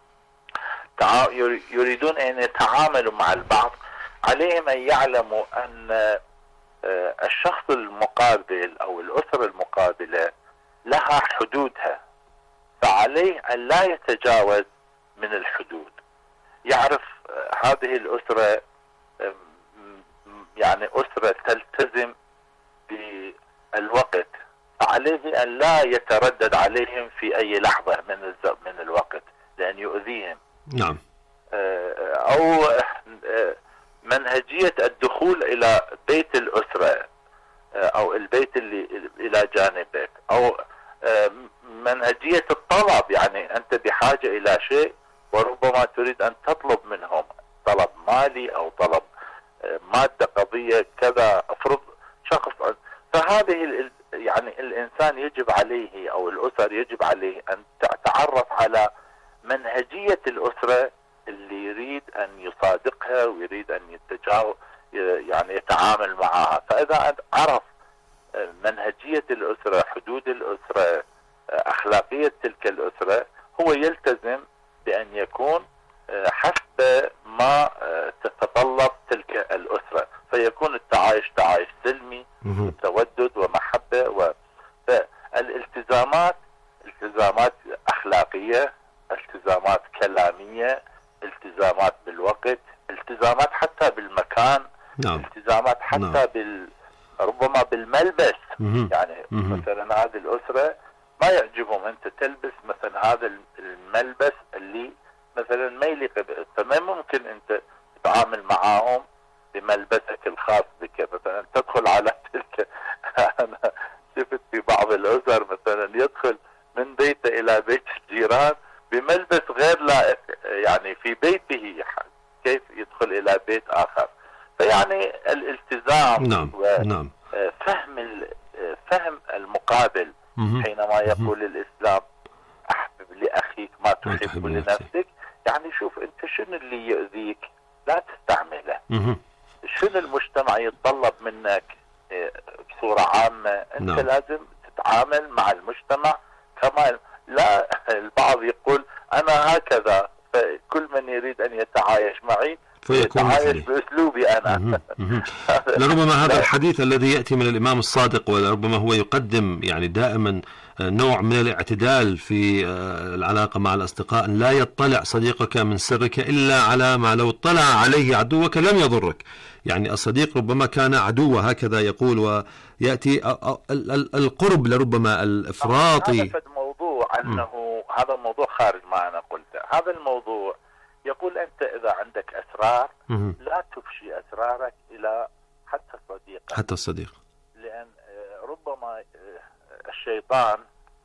يريدون أن يتعاملوا مع البعض، عليهم أن يعلموا أن الشخص المقابل أو الأسرة المقابلة لها حدودها، فعليه أن لا يتجاوز من الحدود. يعرف هذه الأسرة يعني أسرة تلتزم بالوقت، فعليه أن لا يتردد عليهم في أي لحظة من من الوقت لأن يؤذيهم. نعم. أو منهجية الدخول إلى بيت الأسرة أو البيت اللي إلى جانبك، أو منهجية الطلب، يعني أنت بحاجة إلى شيء وربما تريد أن تطلب منهم طلب مالي أو طلب مادة، قضية كذا، أفرض شخص. فهذه يعني الإنسان يجب عليه أو الأسر يجب عليه أن تتعرف على منهجية الأسرة اللي يريد أن يصادقها ويريد أن يتجاوز يعني يتعامل معها. فإذا عرف منهجية الأسرة، حدود الأسرة، أخلاقية تلك الأسرة، هو يلتزم بأن يكون حسب ما تتطلب تلك الأسرة، فيكون التعايش تعايش سلمي وتودد ومحبة. و... فالالتزامات التزامات أخلاقية، التزامات كلامية، التزامات بالوقت، التزامات حتى بالمكان، نعم. التزامات حتى نعم. بال ربما بالملبس. مم. يعني مم. مثلا هذه الأسرة ما يعجبهم أنت تلبس مثلا هذا الملبس اللي مثلا ما يليق، فما ممكن أنت تتعامل معاهم بملبسك الخاص بك. مثلا تدخل على تلك أنا شفت في بعض الأسر مثلا يدخل من بيته إلى بيت الجيران بملبس غير لائق، يعني في بيته كيف يدخل إلى بيت آخر. فيعني الالتزام نعم. نعم. وفهم فهم المقابل مم. حينما يقول الإسلام أحبب لأخيك ما تحب لنفسك، يعني شوف أنت شنو اللي يؤذيك لا تستعمله. مم. شنو المجتمع يتطلب منك بصورة عامة، أنت نعم. لازم تتعامل مع المجتمع كما لا البعض يقول أنا هكذا، فكل من يريد أن يتعايش معي يتعايش بأسلوبي أنا. لربما هذا الحديث الذي يأتي من الإمام الصادق، ولربما هو يقدم يعني دائما نوع من الاعتدال في العلاقة مع الأصدقاء، لا يطلع صديقك من سرك إلا على ما لو اطلع عليه عدوك لم يضرك. يعني الصديق ربما كان عدو، هكذا يقول، ويأتي القرب لربما الإفراطي. هذا الموضوع أنه هذا الموضوع خارج ما أنا قلته. هذا الموضوع يقول أنت إذا عندك أسرار مم. لا تفشي أسرارك إلى حتى صديقك، حتى الصديق، لأن ربما الشيطان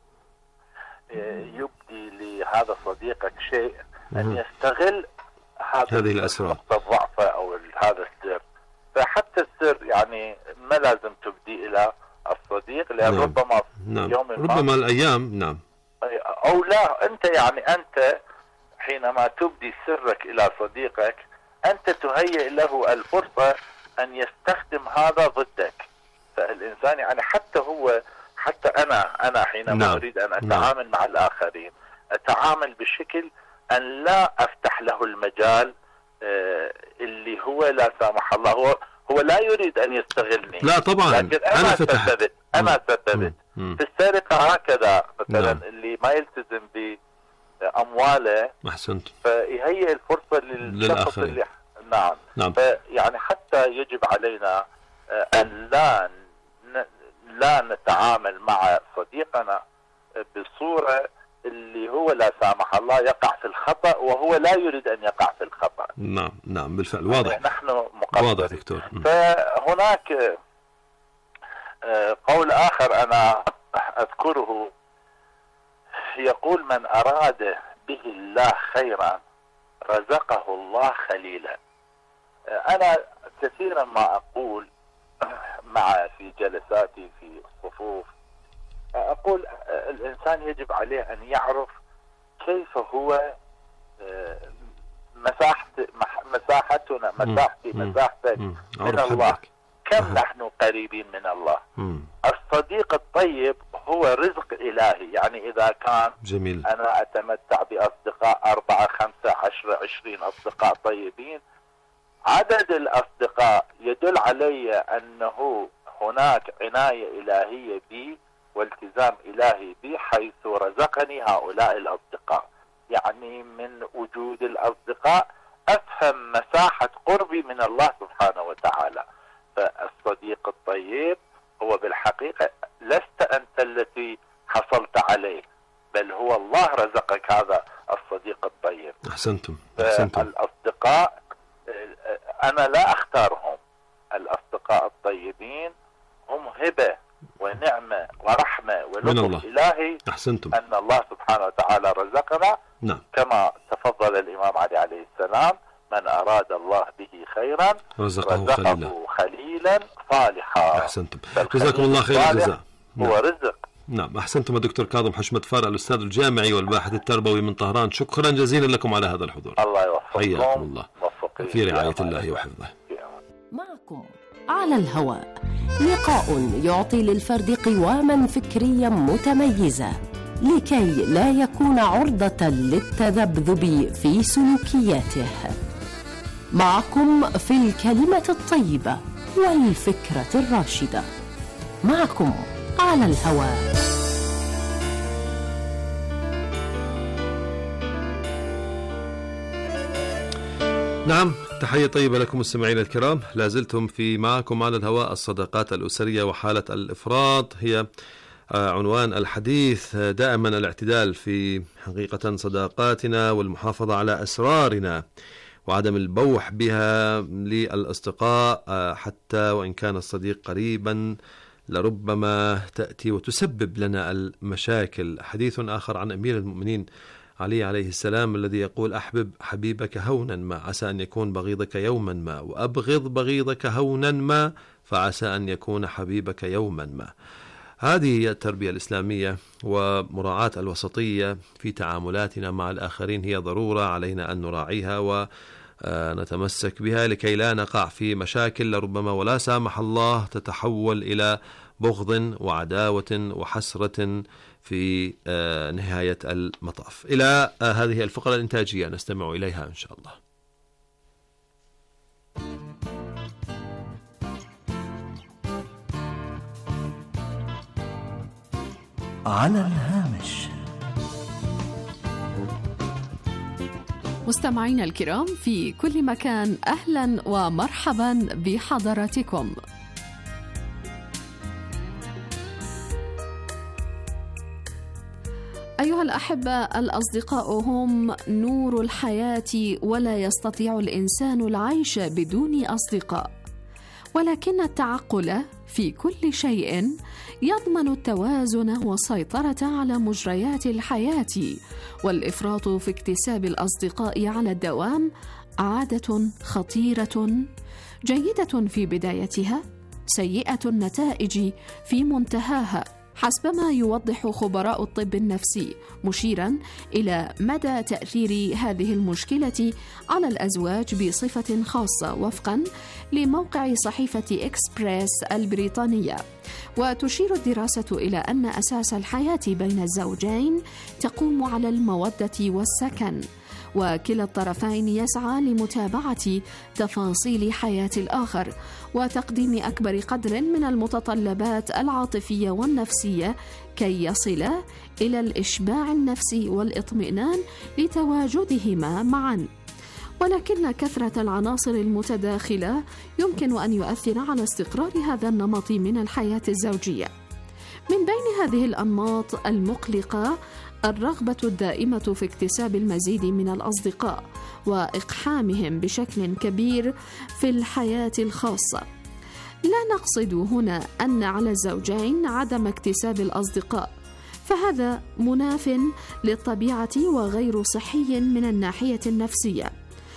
يبدي لهذا صديقك شيء أن يستغل هذه الأسرار، الضعف أو هذا السر. فحتى السر يعني ما لازم تبدي إلى الصديق، لأن نعم. ربما نعم. يوم ربما الأيام نعم أو لا، أنت يعني أنت حينما تبدي سرك إلى صديقك أنت تهيئ له الفرصة أن يستخدم هذا ضدك. فالإنسان يعني حتى هو حتى أنا أنا حينما نعم. أريد أن أتعامل نعم. مع الآخرين أتعامل بشكل أن لا أفتح له المجال آه اللي هو لا سامح الله هو, هو لا يريد أن يستغلني. لا طبعا لكن أنا, أنا فتحت سببت أنا سببت في السرقة هكذا مثلا نعم. اللي ما يلتزم بأمواله أحسنت فيهيئ الفرصة للشخص اللي نعم. نعم. فيعني حتى يجب علينا أن لا لا نتعامل مع صديقنا بصورة اللي هو لا سامح الله يقع في الخطأ وهو لا يريد أن يقع في الخطأ. نعم نعم بالفعل واضح. نحن مقدرين. واضح دكتور. فهناك قول آخر أنا أذكره يقول من أراد به الله خيرا رزقه الله خليلا. أنا كثيرا ما أقول مع في جلساتي في الصفوف أقول الإنسان يجب عليه أن يعرف كيف هو مساحة مساحتنا مساحتي مساحتك من الله، كم نحن قريبين من الله. الصديق الطيب هو رزق إلهي، يعني إذا كان جميل. أنا أتمتع بأصدقاء أربعة خمسة عشرة عشرين أصدقاء طيبين، عدد الأصدقاء يدل علي أنه هناك عناية إلهية بي والتزام إلهي بي حيث رزقني هؤلاء الأصدقاء. يعني من وجود الأصدقاء أفهم مساحة قربي من الله سبحانه وتعالى. فالصديق الطيب هو بالحقيقة لست أنت التي حصلت عليه، بل هو الله رزقك هذا الصديق الطيب. أحسنتم. أحسنتم. الأصدقاء أنا لا أختارهم، الأصدقاء الطيبين هم هبة ونعمة ورحمة ولطف إلهي. أحسنتم. أن الله سبحانه وتعالى رزقنا. نعم. كما تفضل الإمام علي عليه السلام من أراد الله به خيرا رزقه, رزقه خليلا. خليلا صالحا. أحسنتم. جزاكم الله خير الجزاء. هو رزق نعم، أحسنتم دكتور كاظم حشمت فار الأستاذ الجامعي والباحث التربوي من طهران، شكرا جزيلا لكم على هذا الحضور. الله يوفقكم. حياكم الله في رعاية الله وحفظه. معكم على الهواء لقاء يعطي للفرد قواما فكرية متميزة لكي لا يكون عرضة للتذبذب في سلوكياته. معكم في الكلمة الطيبة والفكرة الراشدة. معكم على الهواء. نعم، تحية طيبة لكم مستمعينا الكرام. لازلتم في معكم على الهواء. الصداقات الأسرية وحالة الإفراط هي عنوان الحديث. دائما الاعتدال في حقيقة صداقاتنا والمحافظة على أسرارنا وعدم البوح بها للأصدقاء، حتى وإن كان الصديق قريبا لربما تأتي وتسبب لنا المشاكل. حديث آخر عن أمير المؤمنين علي عليه السلام الذي يقول: أحبب حبيبك هونا ما عسى أن يكون بغيضك يوما ما، وأبغض بغيضك هونا ما فعسى أن يكون حبيبك يوما ما. هذه هي التربية الإسلامية، ومراعاة الوسطية في تعاملاتنا مع الآخرين هي ضرورة علينا أن نراعيها ونتمسك بها لكي لا نقع في مشاكل لربما ولا سامح الله تتحول إلى بغض وعداوة وحسرة في نهاية المطاف. إلى هذه الفقرة الإنتاجية نستمع إليها إن شاء الله. على الهامش. مستمعينا الكرام في كل مكان، أهلا ومرحبا بحضراتكم. أيها الأحبة، الأصدقاء هم نور الحياة، ولا يستطيع الإنسان العيش بدون أصدقاء، ولكن التعقل في كل شيء يضمن التوازن والسيطرة على مجريات الحياة، والإفراط في اكتساب الأصدقاء على الدوام عادة خطيرة جيدة في بدايتها، سيئة النتائج في منتهاها، حسب ما يوضح خبراء الطب النفسي، مشيرا إلى مدى تأثير هذه المشكلة على الأزواج بصفة خاصة وفقا لموقع صحيفة إكسبريس البريطانية. وتشير الدراسة إلى أن أساس الحياة بين الزوجين تقوم على المودة والسكن، وكلا الطرفين يسعى لمتابعة تفاصيل حياة الآخر وتقديم أكبر قدر من المتطلبات العاطفية والنفسية كي يصل إلى الإشباع النفسي والإطمئنان لتواجدهما معا. ولكن كثرة العناصر المتداخلة يمكن أن يؤثر على استقرار هذا النمط من الحياة الزوجية. من بين هذه الأنماط المقلقة الرغبة الدائمة في اكتساب المزيد من الأصدقاء وإقحامهم بشكل كبير في الحياة الخاصة. لا نقصد هنا أن على الزوجين عدم اكتساب الأصدقاء، فهذا مناف للطبيعة وغير صحي من الناحية النفسية،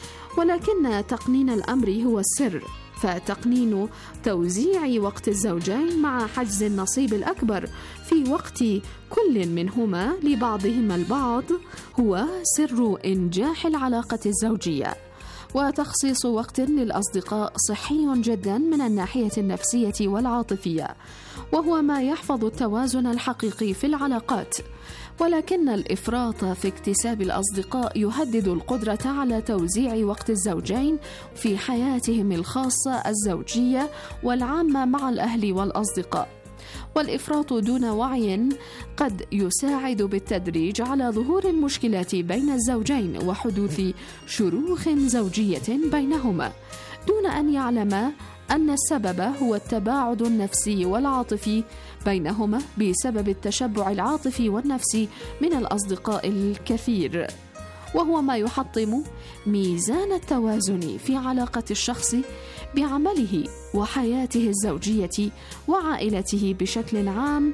ولكن تقنين الأمر هو السر. فتقنين توزيع وقت الزوجين مع حجز النصيب الأكبر في وقت كل منهما لبعضهما البعض هو سر إنجاح العلاقة الزوجية. وتخصيص وقت للأصدقاء صحي جدا من الناحية النفسية والعاطفية، وهو ما يحفظ التوازن الحقيقي في العلاقات. ولكن الإفراط في اكتساب الأصدقاء يهدد القدرة على توزيع وقت الزوجين في حياتهم الخاصة الزوجية والعامة مع الأهل والأصدقاء. والإفراط دون وعي قد يساعد بالتدريج على ظهور المشكلات بين الزوجين وحدوث شروخ زوجية بينهما، دون أن يعلما أن السبب هو التباعد النفسي والعاطفي بينهما بسبب التشبع العاطفي والنفسي من الأصدقاء الكثير، وهو ما يحطم ميزان التوازن في علاقة الشخص بعمله وحياته الزوجية وعائلته بشكل عام،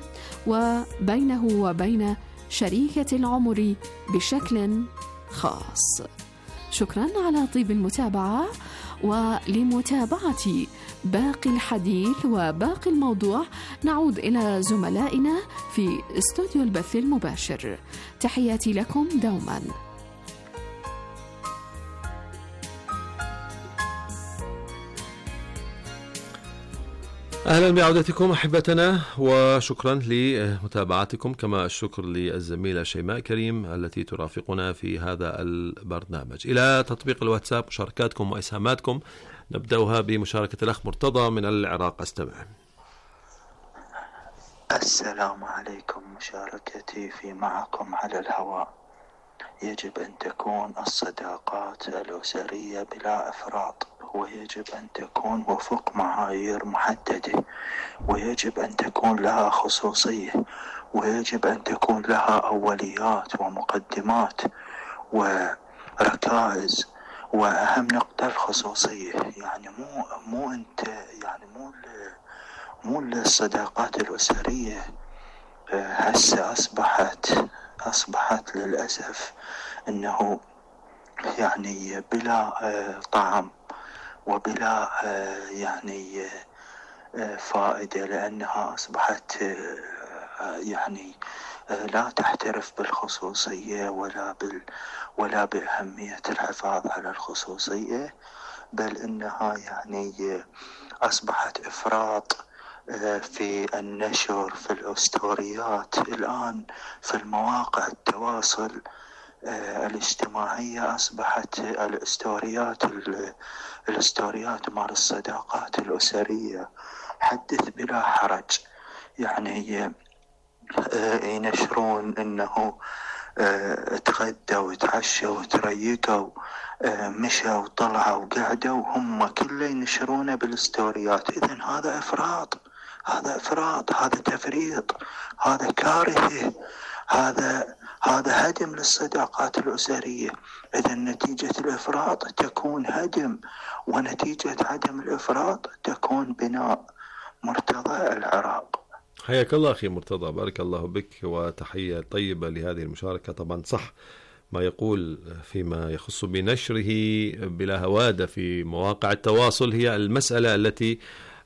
وبينه وبين شريكة العمر بشكل خاص. شكرا على طيب المتابعة، ولمتابعة باقي الحديث وباقي الموضوع نعود إلى زملائنا في استوديو البث المباشر. تحياتي لكم دوما. أهلا بعودتكم أحبتنا، وشكرا لمتابعتكم، كما الشكر للزميلة شيماء كريم التي ترافقنا في هذا البرنامج. إلى تطبيق الواتساب مشاركاتكم وإسهاماتكم، نبدأها بمشاركة الأخ مرتضى من العراق. أستمع. السلام عليكم. مشاركتي في معكم على الهواء: يجب أن تكون الصداقات الأسرية بلا إفراط، ويجب أن تكون وفق معايير محددة، ويجب أن تكون لها خصوصية، ويجب أن تكون لها أوليات ومقدمات وركائز. وأهم نقطة الخصوصية، يعني مو مو أنت يعني مو مو الصداقات الأسرية هسه أصبحت أصبحت للأسف أنه يعني بلا طعم وبلا يعني فائدة، لأنها أصبحت يعني لا تحترف بالخصوصية ولا بال ولا بأهمية الحفاظ على الخصوصية، بل إنها يعني أصبحت إفراط في النشر في الأسطوريات. الآن في المواقع التواصل الاجتماعية أصبحت الأسطوريات الأسطوريات مال الصداقات الأسرية حدث بلا حرج، يعني ينشرون إنه تغدوا وتعشوا وتريقوا مشوا وطلعوا وقعدوا، وهم كله ينشرونه بالستوريات. إذن هذا إفراط، هذا إفراط، هذا تفريط، هذا كارثة، هذا هذا هدم للصداقات الأسرية. إذن نتيجة الإفراط تكون هدم، ونتيجة عدم الإفراط تكون بناء. مرتضى، العراق. حياك الله أخي مرتضى، بارك الله بك، وتحية طيبة لهذه المشاركة. طبعا صح ما يقول فيما يخص بنشره بلا هوادة في مواقع التواصل، هي المسألة التي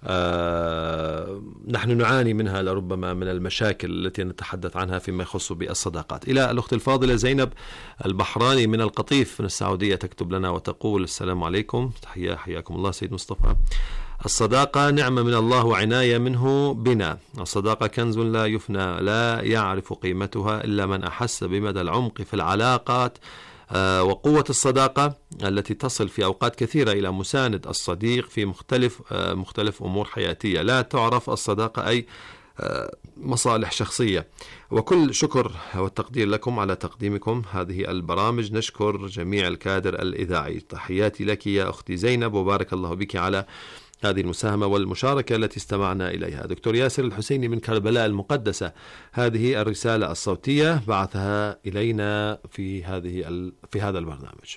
آه نحن نعاني منها لربما من المشاكل التي نتحدث عنها فيما يخص بالصداقات. إلى الأخت الفاضلة زينب البحراني من القطيف من السعودية، تكتب لنا وتقول: السلام عليكم. تحية، حياكم الله سيد مصطفى. الصداقة نعمة من الله وعناية منه بنا، الصداقة كنز لا يفنى، لا يعرف قيمتها إلا من أحس بمدى العمق في العلاقات وقوة الصداقة التي تصل في أوقات كثيرة إلى مساند الصديق في مختلف مختلف أمور حياتية. لا تعرف الصداقة أي مصالح شخصية. وكل شكر والتقدير لكم على تقديمكم هذه البرامج. نشكر جميع الكادر الإذاعي. تحياتي لك يا أختي زينب، وبارك الله بك على هذه المساهمة والمشاركة التي استمعنا إليها. دكتور ياسر الحسيني من كربلاء المقدسة، هذه الرسالة الصوتية بعثها إلينا في هذه في هذا البرنامج.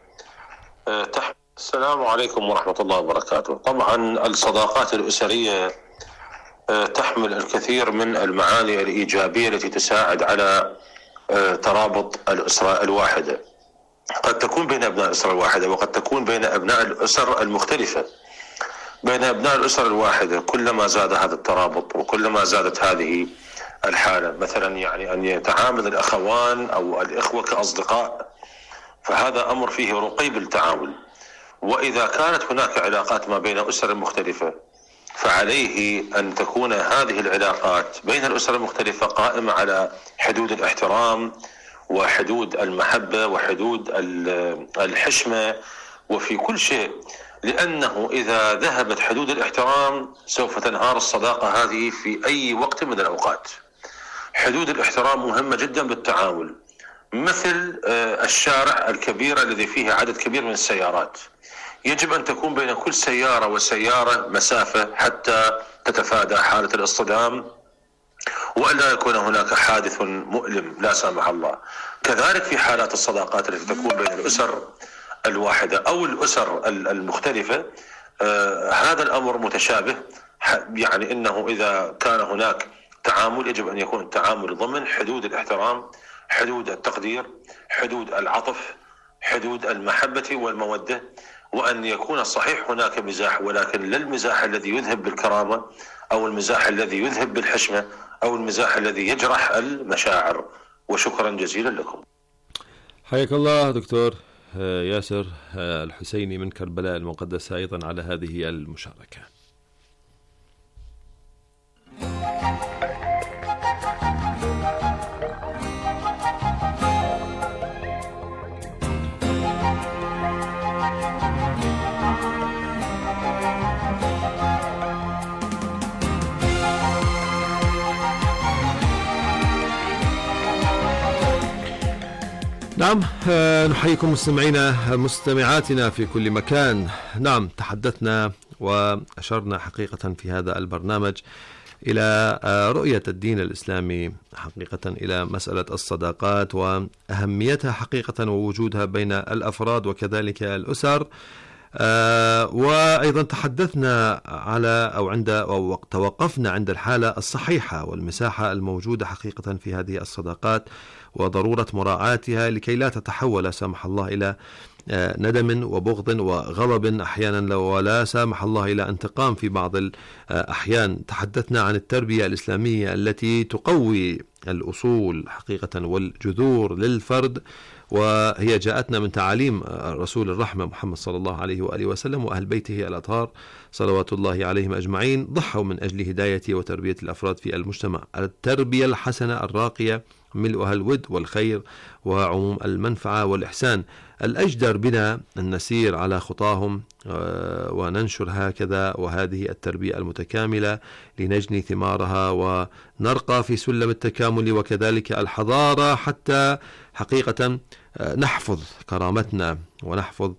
السلام عليكم ورحمة الله وبركاته. طبعا الصداقات الأسرية تحمل الكثير من المعاني الإيجابية التي تساعد على ترابط الأسرة الواحدة. قد تكون بين أبناء الأسرة الواحدة، وقد تكون بين أبناء الأسر المختلفة. بين أبناء الأسر الواحدة كلما زاد هذا الترابط وكلما زادت هذه الحالة. مثلا يعني أن يتعامل الأخوان أو الإخوة كأصدقاء، فهذا أمر فيه رقي بالتعامل. وإذا كانت هناك علاقات ما بين أسر مختلفة، فعليه أن تكون هذه العلاقات بين الأسر المختلفة قائمة على حدود الاحترام وحدود المحبة وحدود الحشمة وفي كل شيء، لأنه إذا ذهبت حدود الاحترام سوف تنهار الصداقة هذه في أي وقت من الأوقات. حدود الاحترام مهمة جدا بالتعامل، مثل الشارع الكبير الذي فيه عدد كبير من السيارات. يجب أن تكون بين كل سيارة وسيارة مسافة حتى تتفادى حالة الاصطدام، وألا يكون هناك حادث مؤلم لا سامح الله. كذلك في حالات الصداقات التي تكون بين الأسر الواحدة أو الأسر المختلفة، آه هذا الأمر متشابه. يعني إنه إذا كان هناك تعامل يجب أن يكون التعامل ضمن حدود الاحترام، حدود التقدير، حدود العطف، حدود المحبة والمودة. وأن يكون صحيح هناك مزاح، ولكن لا المزاح الذي يذهب بالكرامة أو المزاح الذي يذهب بالحشمة أو المزاح الذي يجرح المشاعر. وشكرا جزيلا لكم. حياك الله دكتور ياسر الحسيني من كربلاء المقدسة أيضا على هذه المشاركة. نعم، نحييكم مستمعينا مستمعاتنا في كل مكان. نعم، تحدثنا وأشرنا حقيقة في هذا البرنامج إلى رؤية الدين الإسلامي حقيقة إلى مسألة الصداقات وأهميتها حقيقة ووجودها بين الأفراد وكذلك الأسر. آه وأيضا تحدثنا على أو عند أو توقفنا عند الحالة الصحيحة والمساحة الموجودة حقيقة في هذه الصداقات وضرورة مراعاتها لكي لا تتحول لا سامح الله إلى آه ندم وبغض وغضب أحيانا، ولا سامح الله إلى انتقام في بعض الأحيان. تحدثنا عن التربية الإسلامية التي تقوي الأصول حقيقة والجذور للفرد، وهي جاءتنا من تعاليم رسول الرحمة محمد صلى الله عليه وآله وسلم وأهل بيته الأطهار صلوات الله عليهم أجمعين، ضحوا من أجل هداية وتربية الأفراد في المجتمع. التربية الحسنة الراقية ملؤها الود والخير وعموم المنفعة والإحسان. الأجدر بنا أن نسير على خطاهم وننشر هكذا وهذه التربية المتكاملة لنجني ثمارها ونرقى في سلم التكامل وكذلك الحضارة، حتى حقيقة نحفظ كرامتنا ونحفظ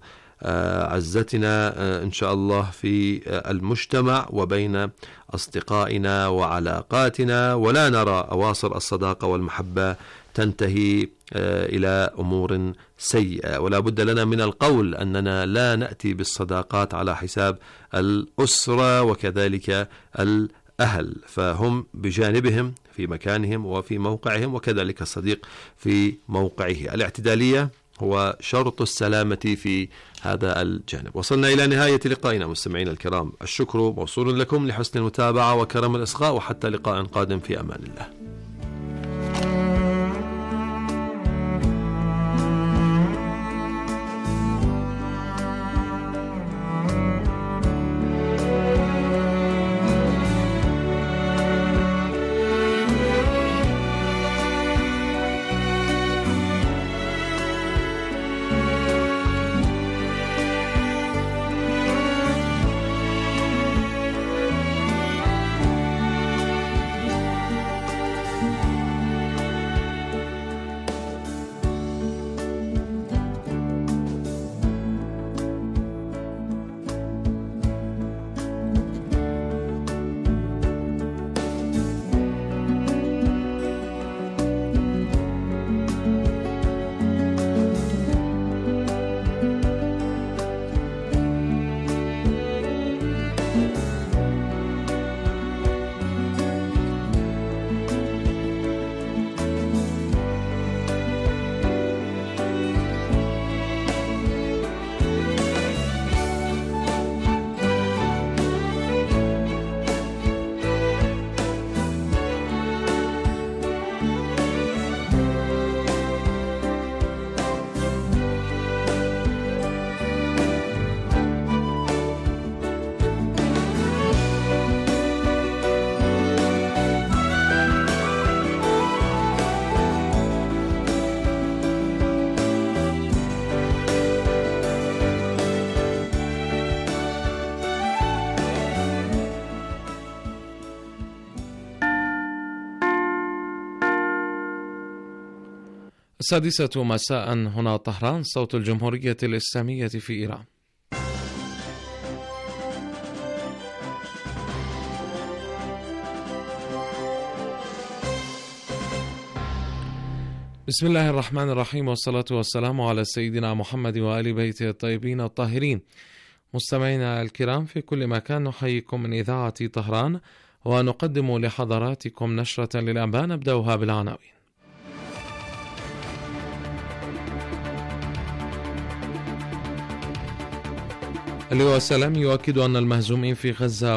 عزتنا إن شاء الله في المجتمع وبين أصدقائنا وعلاقاتنا، ولا نرى أواصر الصداقة والمحبة تنتهي إلى أمور سيئة. ولا بد لنا من القول أننا لا نأتي بالصداقات على حساب الأسرة وكذلك الأهل، فهم بجانبهم في مكانهم وفي موقعهم، وكذلك الصديق في موقعه. الاعتدالية هو شرط السلامة في هذا الجانب. وصلنا إلى نهاية لقائنا مستمعين الكرام، الشكر موصول لكم لحسن المتابعة وكرم الإصغاء، وحتى لقاء قادم في أمان الله. السادسة مساء هنا طهران، صوت الجمهورية الإسلامية في إيران. بسم الله الرحمن الرحيم، والصلاة والسلام على سيدنا محمد وآل بيته الطيبين الطاهرين. مستمعينا الكرام في كل مكان، نحييكم من إذاعة طهران ونقدم لحضراتكم نشرة للأنباء نبدأها بالعناوين. اللواء سلامي يؤكد أن المهزومين في غزة